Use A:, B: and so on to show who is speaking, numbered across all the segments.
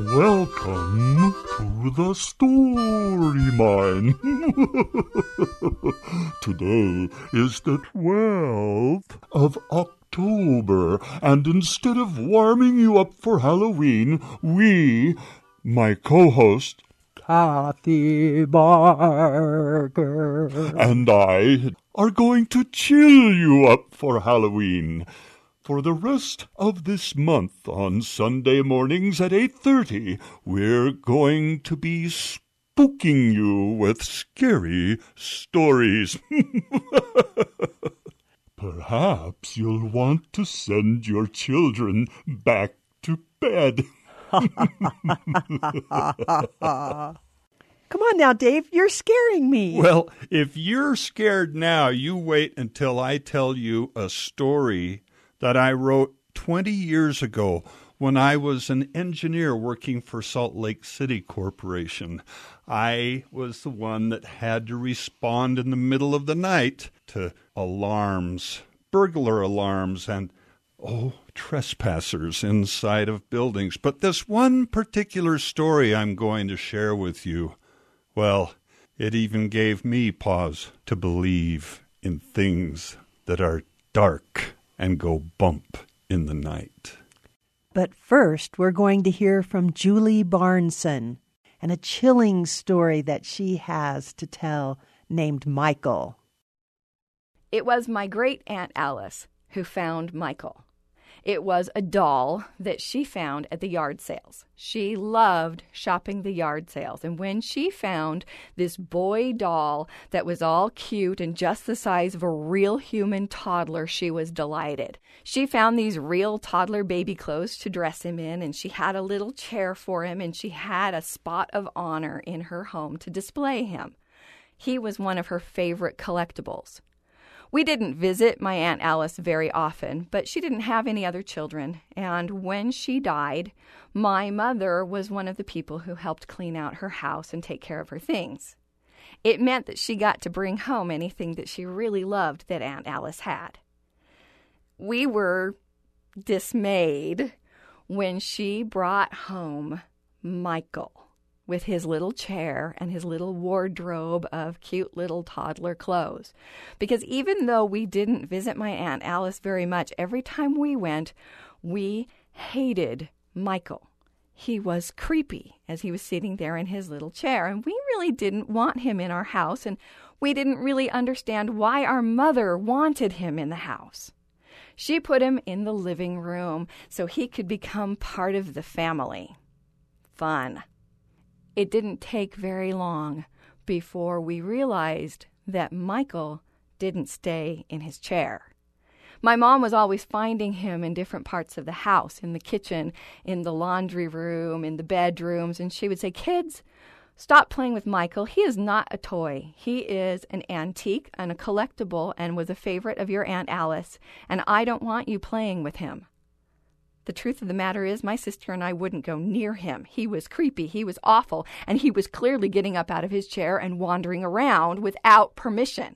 A: Welcome to the story mine. Today is the 12th of October, and instead of warming you up for Halloween, we, my co-host,
B: Kathy Barker,
A: and I are going to chill you up for Halloween. For the rest of this month, on Sunday mornings at 8:30, we're going to be spooking you with scary stories. Perhaps you'll want to send your children back to bed.
B: Come on now, Dave. You're scaring me.
C: Well, if you're scared now, you wait until I tell you a story that I wrote 20 years ago when I was an engineer working for Salt Lake City Corporation. I was the one that had to respond in the middle of the night to alarms, burglar alarms, and trespassers inside of buildings. But this one particular story I'm going to share with you, well, it even gave me pause to believe in things that are dark and go bump in the night.
B: But first, we're going to hear from Julie Barnson and a chilling story that she has to tell named Michael.
D: It was my great-aunt Alice who found Michael. It was a doll that she found at the yard sales. She loved shopping the yard sales. And when she found this boy doll that was all cute and just the size of a real human toddler, she was delighted. She found these real toddler baby clothes to dress him in, and she had a little chair for him, and she had a spot of honor in her home to display him. He was one of her favorite collectibles. We didn't visit my Aunt Alice very often, but she didn't have any other children, and when she died, my mother was one of the people who helped clean out her house and take care of her things. It meant that she got to bring home anything that she really loved that Aunt Alice had. We were dismayed when she brought home Michael with his little chair and his little wardrobe of cute little toddler clothes. Because even though we didn't visit my Aunt Alice very much, every time we went, we hated Michael. He was creepy as he was sitting there in his little chair, and we really didn't want him in our house, and we didn't really understand why our mother wanted him in the house. She put him in the living room so he could become part of the family. Fun. It didn't take very long before we realized that Michael didn't stay in his chair. My mom was always finding him in different parts of the house, in the kitchen, in the laundry room, in the bedrooms, and she would say, "Kids, stop playing with Michael. He is not a toy. He is an antique and a collectible and was a favorite of your Aunt Alice, and I don't want you playing with him." The truth of the matter is, my sister and I wouldn't go near him. He was creepy, he was awful, and he was clearly getting up out of his chair and wandering around without permission.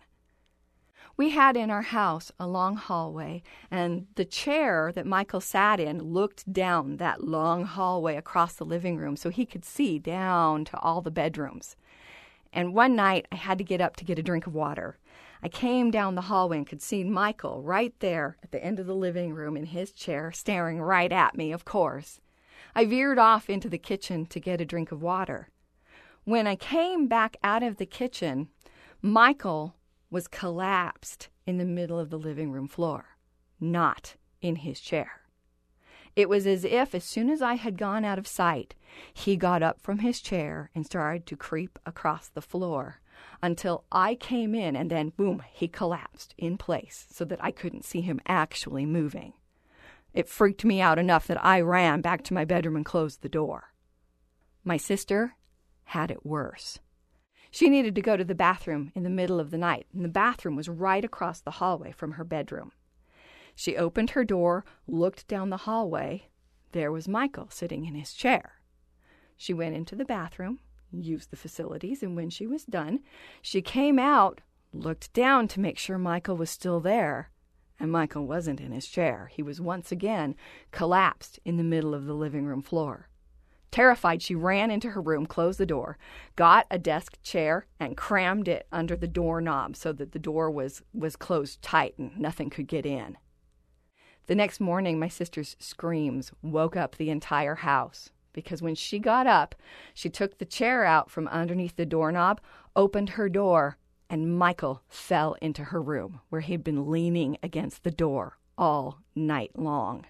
D: We had in our house a long hallway, and the chair that Michael sat in looked down that long hallway across the living room so he could see down to all the bedrooms. And one night, I had to get up to get a drink of water. I came down the hallway and could see Michael right there at the end of the living room in his chair, staring right at me, of course. I veered off into the kitchen to get a drink of water. When I came back out of the kitchen, Michael was collapsed in the middle of the living room floor, not in his chair. It was as if, as soon as I had gone out of sight, he got up from his chair and started to creep across the floor until I came in, and then, boom, he collapsed in place so that I couldn't see him actually moving. It freaked me out enough that I ran back to my bedroom and closed the door. My sister had it worse. She needed to go to the bathroom in the middle of the night, and the bathroom was right across the hallway from her bedroom. She opened her door, looked down the hallway. There was Michael sitting in his chair. She went into the bathroom, used the facilities, and when she was done, she came out, looked down to make sure Michael was still there, and Michael wasn't in his chair. He was once again collapsed in the middle of the living room floor. Terrified, she ran into her room, closed the door, got a desk chair, and crammed it under the doorknob so that the door was closed tight and nothing could get in. The next morning, my sister's screams woke up the entire house, because when she got up, she took the chair out from underneath the doorknob, opened her door, and Michael fell into her room, where he'd been leaning against the door all night long.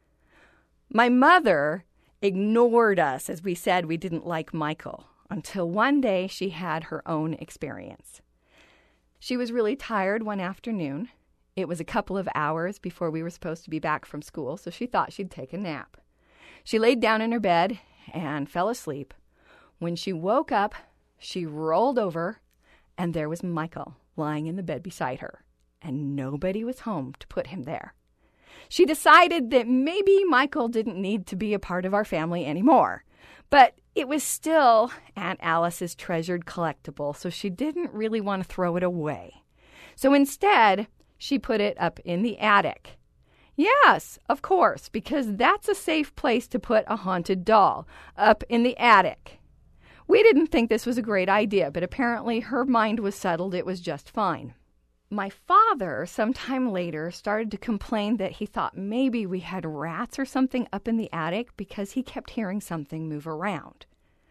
D: My mother ignored us as we said we didn't like Michael, until one day she had her own experience. She was really tired one afternoon. It was a couple of hours before we were supposed to be back from school, so she thought she'd take a nap. She laid down in her bed and fell asleep. When she woke up, she rolled over, and there was Michael lying in the bed beside her, and nobody was home to put him there. She decided that maybe Michael didn't need to be a part of our family anymore, but it was still Aunt Alice's treasured collectible, so she didn't really want to throw it away. So instead, she put it up in the attic. Yes, of course, because that's a safe place to put a haunted doll, up in the attic. We didn't think this was a great idea, but apparently her mind was settled. It was just fine. My father, sometime later, started to complain that he thought maybe we had rats or something up in the attic because he kept hearing something move around.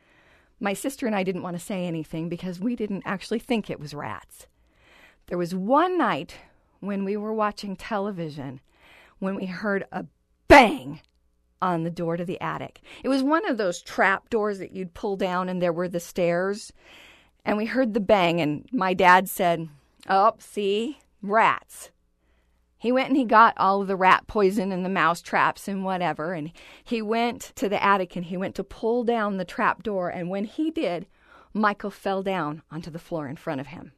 D: My sister and I didn't want to say anything because we didn't actually think it was rats. There was one night when we were watching television when we heard a bang on the door to the attic. It was one of those trap doors that you'd pull down and there were the stairs. And we heard the bang and my dad said, "Oh, see, rats." He went and he got all of the rat poison and the mouse traps and whatever. And he went to the attic and he went to pull down the trap door. And when he did, Michael fell down onto the floor in front of him.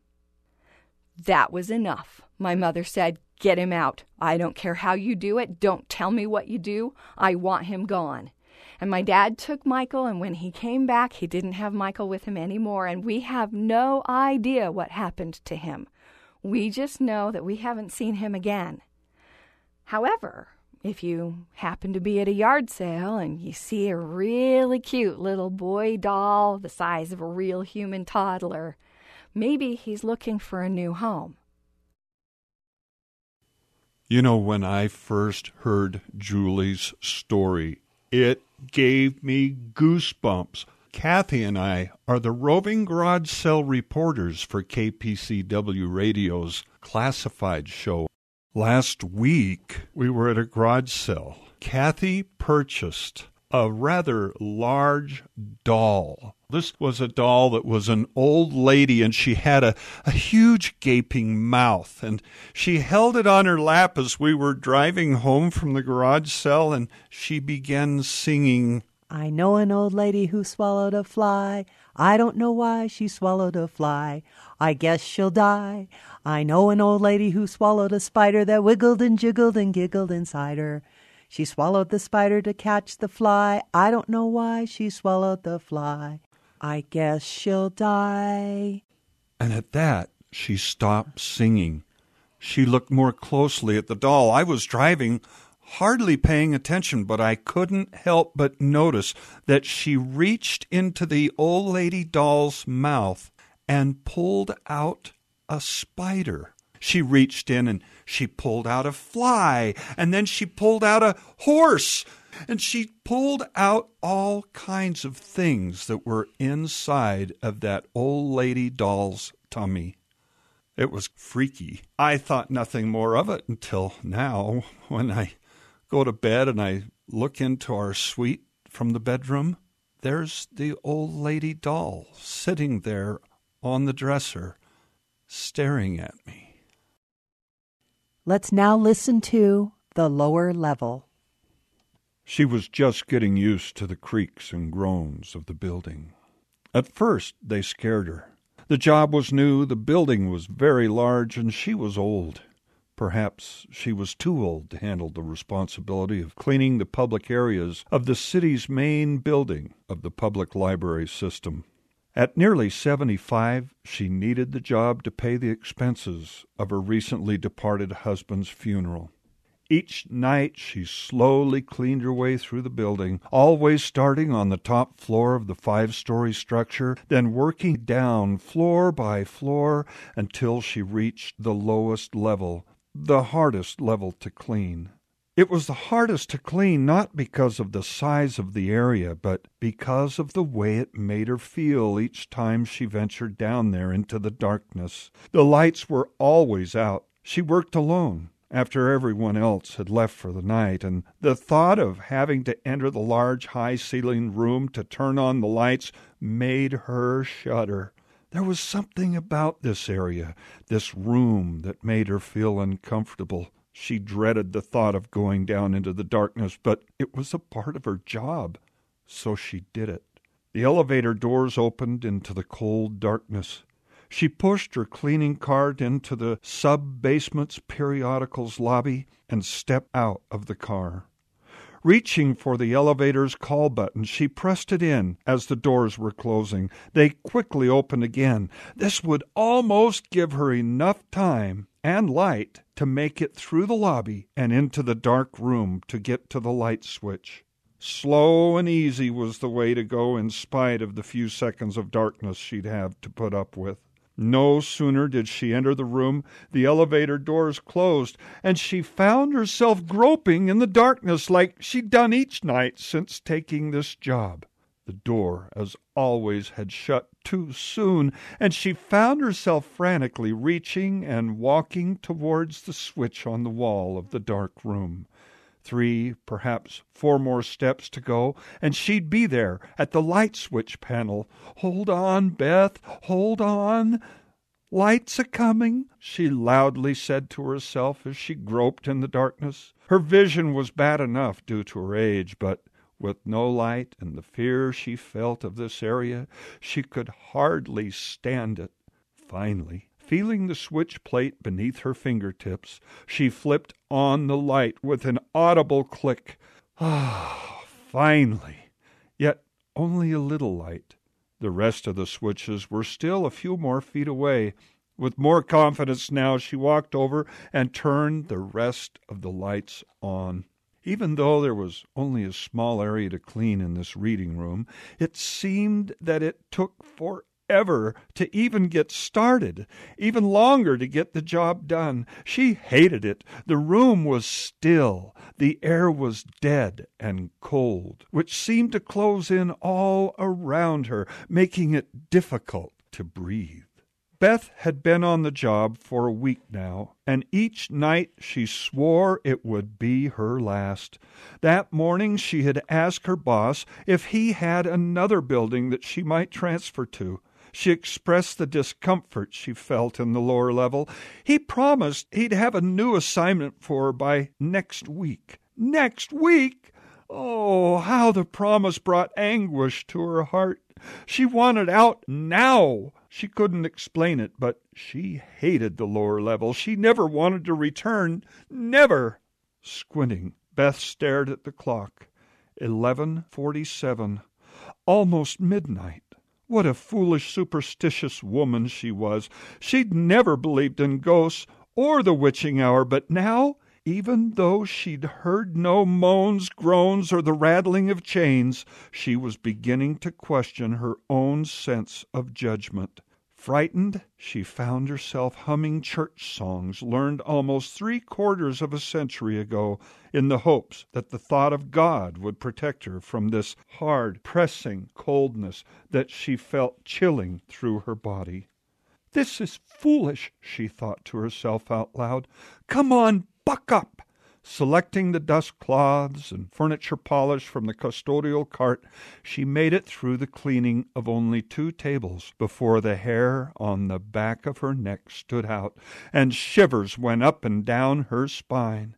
D: That was enough. My mother said, "Get him out. I don't care how you do it. Don't tell me what you do. I want him gone." And my dad took Michael, and when he came back, he didn't have Michael with him anymore, and we have no idea what happened to him. We just know that we haven't seen him again. However, if you happen to be at a yard sale and you see a really cute little boy doll the size of a real human toddler, maybe he's looking for a new home.
C: You know, when I first heard Julie's story, it gave me goosebumps. Kathy and I are the roving garage sale reporters for KPCW Radio's Classified show. Last week, we were at a garage sale. Kathy purchased a rather large doll. This was a doll that was an old lady, and she had a huge gaping mouth. And she held it on her lap as we were driving home from the garage sale, and she began singing,
B: "I know an old lady who swallowed a fly. I don't know why she swallowed a fly. I guess she'll die. I know an old lady who swallowed a spider that wiggled and jiggled and giggled inside her. She swallowed the spider to catch the fly. I don't know why she swallowed the fly. I guess she'll die."
C: And at that, she stopped singing. She looked more closely at the doll. I was driving, hardly paying attention, but I couldn't help but notice that she reached into the old lady doll's mouth and pulled out a spider. She reached in and she pulled out a fly, and then she pulled out a horse, and she pulled out all kinds of things that were inside of that old lady doll's tummy. It was freaky. I thought nothing more of it until now, when I go to bed and I look into our suite from the bedroom. There's the old lady doll sitting there on the dresser, staring at me.
B: Let's now listen to The Lower Level.
C: She was just getting used to the creaks and groans of the building. At first, they scared her. The job was new, the building was very large, and she was old. Perhaps she was too old to handle the responsibility of cleaning the public areas of the city's main building of the public library system. At nearly 75, she needed the job to pay the expenses of her recently departed husband's funeral. Each night she slowly cleaned her way through the building, always starting on the top floor of the 5-story structure, then working down floor by floor until she reached the lowest level, the hardest level to clean. It was the hardest to clean not because of the size of the area, but because of the way it made her feel each time she ventured down there into the darkness. The lights were always out. She worked alone after everyone else had left for the night, and the thought of having to enter the large, high-ceilinged room to turn on the lights made her shudder. There was something about this area, this room, that made her feel uncomfortable. She dreaded the thought of going down into the darkness, but it was a part of her job, so she did it. The elevator doors opened into the cold darkness. She pushed her cleaning cart into the sub-basement's periodicals lobby and stepped out of the car. Reaching for the elevator's call button, she pressed it in as the doors were closing. They quickly opened again. This would almost give her enough time and light to make it through the lobby and into the dark room to get to the light switch. Slow and easy was the way to go in spite of the few seconds of darkness she'd have to put up with. No sooner did she enter the room, the elevator doors closed, and she found herself groping in the darkness like she'd done each night since taking this job. The door, as always, had shut too soon, and she found herself frantically reaching and walking towards the switch on the wall of the dark room. 3, perhaps 4 more steps to go, and she'd be there at the light switch panel. "Hold on, Beth, hold on. Light's a-coming," she loudly said to herself as she groped in the darkness. Her vision was bad enough due to her age, but with no light and the fear she felt of this area, she could hardly stand it. Finally, feeling the switch plate beneath her fingertips, she flipped on the light with an audible click. Finally! Yet only a little light. The rest of the switches were still a few more feet away. With more confidence now, she walked over and turned the rest of the lights on. Even though there was only a small area to clean in this reading room, it seemed that it took forever to even get started, even longer to get the job done. She hated it. The room was still. The air was dead and cold, which seemed to close in all around her, making it difficult to breathe. Beth had been on the job for a week now, and each night she swore it would be her last. That morning she had asked her boss if he had another building that she might transfer to. She expressed the discomfort she felt in the lower level. He promised he'd have a new assignment for her by next week. Next week? Oh, how the promise brought anguish to her heart. She wanted out now. She couldn't explain it, but she hated the lower level. She never wanted to return. Never. Squinting, Beth stared at the clock. 11:47. Almost midnight. What a foolish, superstitious woman she was. She'd never believed in ghosts or the witching hour, but now, even though she'd heard no moans, groans, or the rattling of chains, she was beginning to question her own sense of judgment. Frightened, she found herself humming church songs learned almost 3/4 of a century ago, in the hopes that the thought of God would protect her from this hard, pressing coldness that she felt chilling through her body. "This is foolish," she thought to herself out loud. "Come on, buck up!" Selecting the dust cloths and furniture polish from the custodial cart, she made it through the cleaning of only 2 tables before the hair on the back of her neck stood out, and shivers went up and down her spine.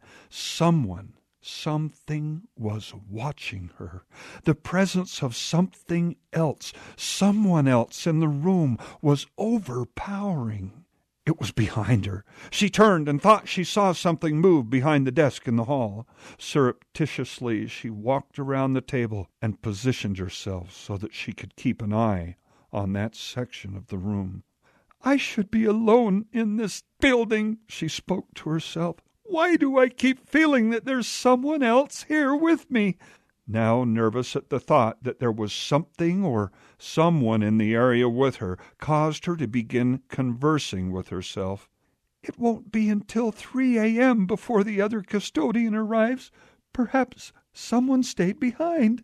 C: Something was watching her. The presence of something else, someone else in the room, was overpowering. It was behind her. She turned and thought she saw something move behind the desk in the hall. Surreptitiously, she walked around the table and positioned herself so that she could keep an eye on that section of the room. "I should be alone in this building," she spoke to herself. Why do I keep feeling that there's someone else here with me?" Now nervous at the thought that there was something or someone in the area with her, caused her to begin conversing with herself. "It won't be until 3 a.m. before the other custodian arrives. Perhaps someone stayed behind.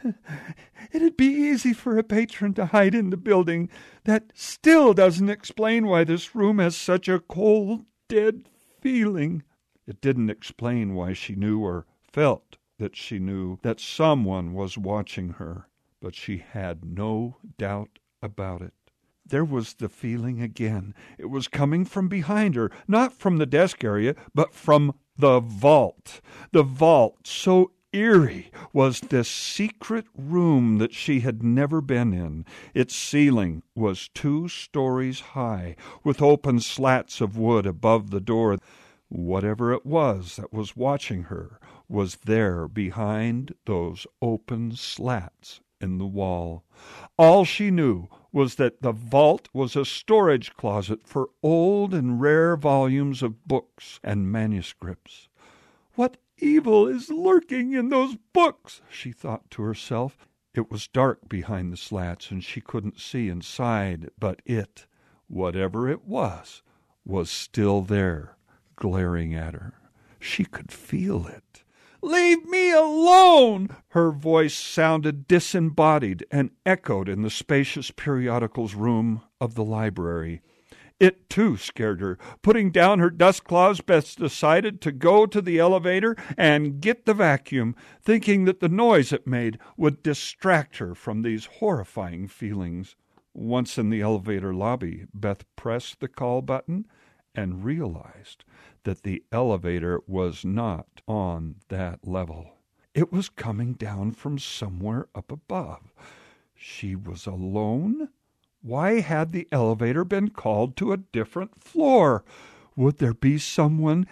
C: It'd be easy for a patron to hide in the building. That still doesn't explain why this room has such a cold, dead feeling." It didn't explain why she knew or felt that she knew that someone was watching her, but she had no doubt about it. There was the feeling again. It was coming from behind her, not from the desk area, but from the vault. The vault, so eerie was this secret room that she had never been in. Its ceiling was 2 stories high, with open slats of wood above the door. Whatever it was that was watching her was there behind those open slats in the wall. All she knew was that the vault was a storage closet for old and rare volumes of books and manuscripts. "What evil is lurking in those books?" she thought to herself. It was dark behind the slats, and she couldn't see inside, but it, whatever it was still there, glaring at her. She could feel it. "Leave me alone!" Her voice sounded disembodied and echoed in the spacious periodicals room of the library. It, too, scared her. Putting down her dust cloths, Beth decided to go to the elevator and get the vacuum, thinking that the noise it made would distract her from these horrifying feelings. Once in the elevator lobby, Beth pressed the call button and realized that the elevator was not on that level. It was coming down from somewhere up above. She was alone? Why had the elevator been called to a different floor? Would there be something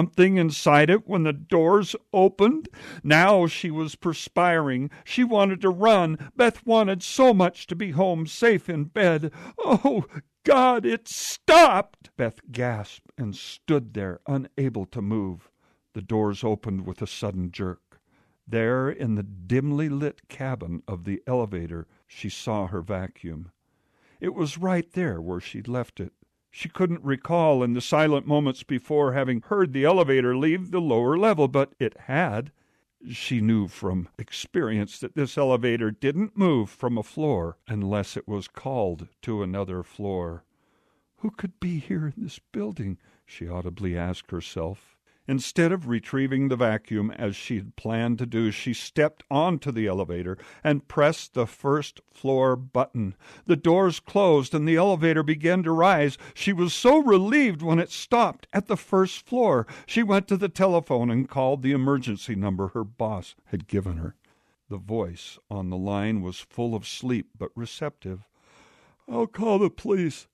C: inside it when the doors opened? Now she was perspiring. She wanted to run. Beth wanted so much to be home, safe in bed. "Oh, God, it stopped!" Beth gasped and stood there, unable to move. The doors opened with a sudden jerk. There, in the dimly lit cabin of the elevator, she saw her vacuum. It was right there where she'd left it. She couldn't recall in the silent moments before having heard the elevator leave the lower level, but it had. She knew from experience that this elevator didn't move from a floor unless it was called to another floor. "Who could be here in this building?" she audibly asked herself. Instead of retrieving the vacuum as she had planned to do, she stepped onto the elevator and pressed the first floor button. The doors closed and the elevator began to rise. She was so relieved when it stopped at the first floor. She went to the telephone and called the emergency number her boss had given her. The voice on the line was full of sleep but receptive. "I'll call the police.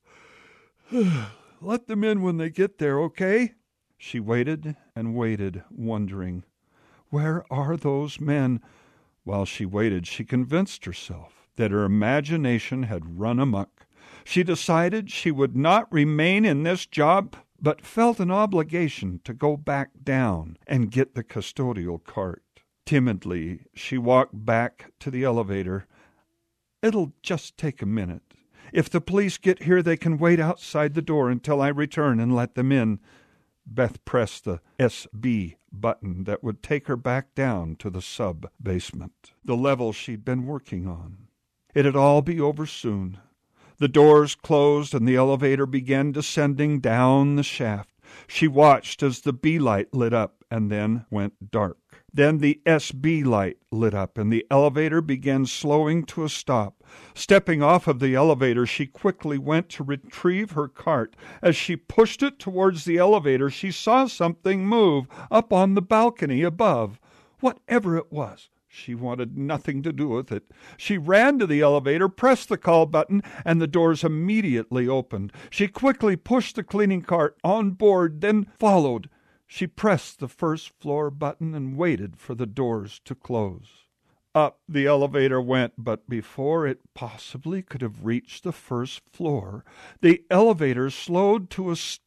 C: Let them in when they get there, okay?" She waited and waited, wondering, where are those men? While she waited, she convinced herself that her imagination had run amok. She decided she would not remain in this job, but felt an obligation to go back down and get the custodial cart. Timidly, she walked back to the elevator. "It'll just take a minute. If the police get here, they can wait outside the door until I return and let them in." Beth pressed the SB button that would take her back down to the sub-basement, the level she'd been working on. It'd all be over soon. The doors closed and the elevator began descending down the shaft. She watched as the B light lit up and then went dark. Then the SB light lit up and the elevator began slowing to a stop. Stepping off of the elevator, she quickly went to retrieve her cart. As she pushed it towards the elevator, she saw something move up on the balcony above. Whatever it was, she wanted nothing to do with it. She ran to the elevator, pressed the call button, and the doors immediately opened. She quickly pushed the cleaning cart on board, then followed. She pressed the first floor button and waited for the doors to close. Up the elevator went, but before it possibly could have reached the first floor, the elevator slowed to a stop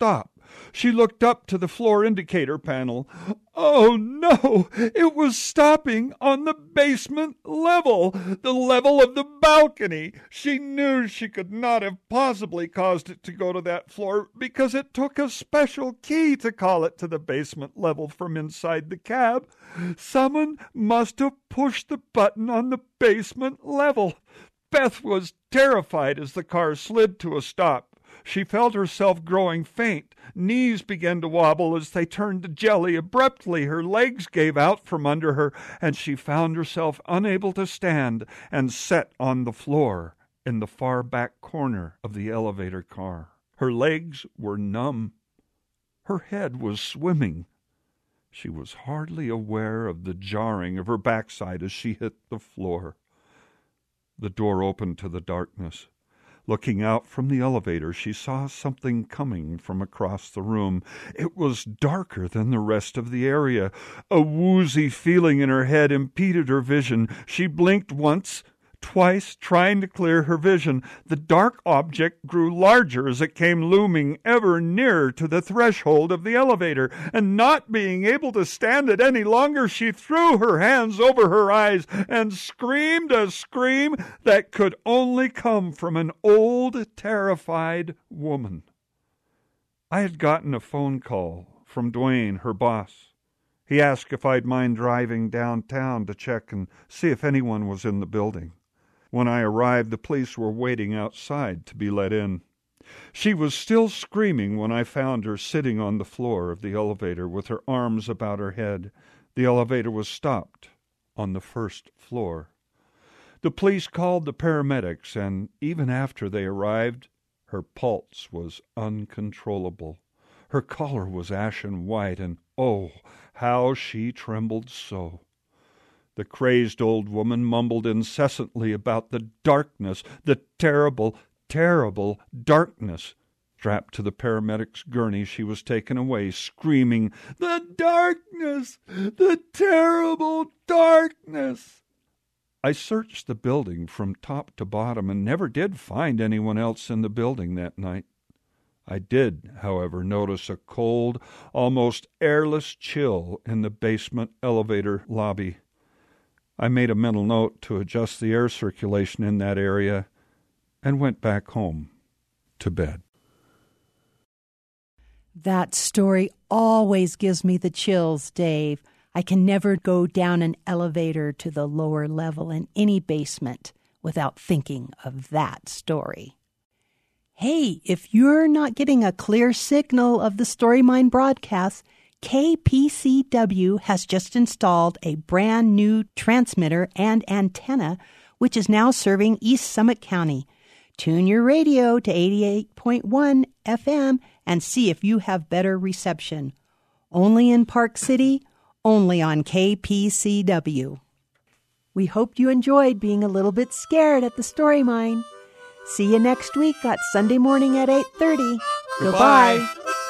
C: She looked up to the floor indicator panel. Oh, no! It was stopping on the basement level, the level of the balcony. She knew she could not have possibly caused it to go to that floor because it took a special key to call it to the basement level from inside the cab. Someone must have pushed the button on the basement level. Beth was terrified as the car slid to a stop. She felt herself growing faint. Knees began to wobble as they turned to jelly. Abruptly, her legs gave out from under her, and she found herself unable to stand and sat on the floor in the far back corner of the elevator car. Her legs were numb. Her head was swimming. She was hardly aware of the jarring of her backside as she hit the floor. The door opened to the darkness. Looking out from the elevator, she saw something coming from across the room. It was darker than the rest of the area. A woozy feeling in her head impeded her vision. She blinked once, twice, trying to clear her vision. The dark object grew larger as it came looming ever nearer to the threshold of the elevator, and not being able to stand it any longer, she threw her hands over her eyes and screamed a scream that could only come from an old, terrified woman. I had gotten a phone call from Dwayne, her boss. He asked if I'd mind driving downtown to check and see if anyone was in the building. When I arrived, the police were waiting outside to be let in. She was still screaming when I found her sitting on the floor of the elevator with her arms about her head. The elevator was stopped on the first floor. The police called the paramedics, and even after they arrived, her pulse was uncontrollable. Her color was ashen white, and oh, how she trembled so. The crazed old woman mumbled incessantly about the darkness, the terrible, terrible darkness. Strapped to the paramedic's gurney, she was taken away, screaming, "The darkness! The terrible darkness!" I searched the building from top to bottom and never did find anyone else in the building that night. I did, however, notice a cold, almost airless chill in the basement elevator lobby. I made a mental note to adjust the air circulation in that area and went back home to bed.
B: That story always gives me the chills, Dave. I can never go down an elevator to the lower level in any basement without thinking of that story. Hey, if you're not getting a clear signal of the StoryMine broadcast, KPCW has just installed a brand new transmitter and antenna, which is now serving East Summit County. Tune your radio to 88.1 FM and see if you have better reception. Only in Park City, only on KPCW. We hope you enjoyed being a little bit scared at the StoryMine. See you next week, that Sunday morning at 8:30. Goodbye.